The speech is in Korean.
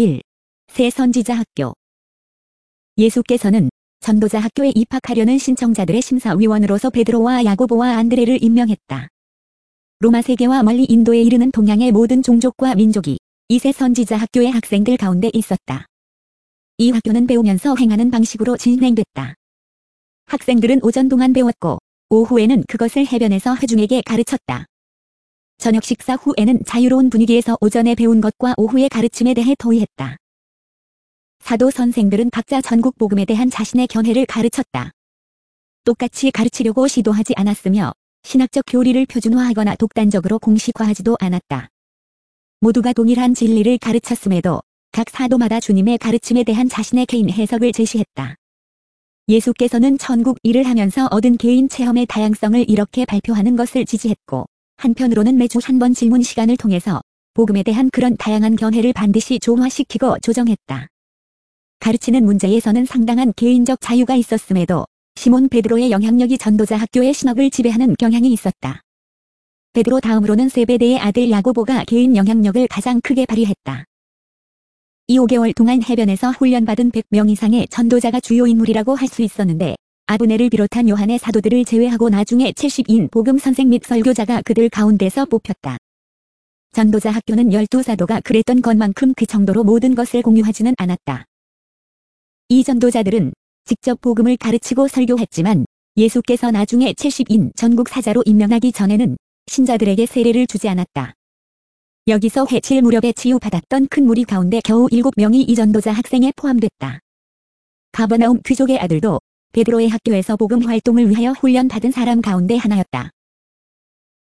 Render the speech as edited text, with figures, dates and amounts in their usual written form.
1. 새 선지자 학교. 예수께서는 전도자 학교에 입학하려는 신청자들의 심사위원으로서 베드로와 야고보와 안드레를 임명했다. 로마 세계와 멀리 인도에 이르는 동양의 모든 종족과 민족이 이 새 선지자 학교의 학생들 가운데 있었다. 이 학교는 배우면서 행하는 방식으로 진행됐다. 학생들은 오전 동안 배웠고 오후에는 그것을 해변에서 회중에게 가르쳤다. 저녁 식사 후에는 자유로운 분위기에서 오전에 배운 것과 오후의 가르침에 대해 토의했다. 사도 선생들은 각자 전국 복음에 대한 자신의 견해를 가르쳤다. 똑같이 가르치려고 시도하지 않았으며 신학적 교리를 표준화하거나 독단적으로 공식화하지도 않았다. 모두가 동일한 진리를 가르쳤음에도 각 사도마다 주님의 가르침에 대한 자신의 개인 해석을 제시했다. 예수께서는 천국 일을 하면서 얻은 개인 체험의 다양성을 이렇게 발표하는 것을 지지했고 한편으로는 매주 한 번 질문 시간을 통해서 복음에 대한 그런 다양한 견해를 반드시 조화시키고 조정했다. 가르치는 문제에서는 상당한 개인적 자유가 있었음에도 시몬 베드로의 영향력이 전도자 학교의 신학을 지배하는 경향이 있었다. 베드로 다음으로는 세베대의 아들 야고보가 개인 영향력을 가장 크게 발휘했다. 이 5개월 동안 해변에서 훈련받은 100명 이상의 전도자가 주요 인물이라고 할 수 있었는데 아브네를 비롯한 요한의 사도들을 제외하고 나중에 70인 복음 선생 및 설교자가 그들 가운데서 뽑혔다. 전도자 학교는 12사도가 그랬던 것만큼 그 정도로 모든 것을 공유하지는 않았다. 이 전도자들은 직접 복음을 가르치고 설교했지만 예수께서 나중에 70인 전국 사자로 임명하기 전에는 신자들에게 세례를 주지 않았다. 여기서 해칠 무렵에 치유받았던 큰 무리 가운데 겨우 7명이 이 전도자 학생에 포함됐다. 가버나움 귀족의 아들도 베드로의 학교에서 복음 활동을 위하여 훈련받은 사람 가운데 하나였다.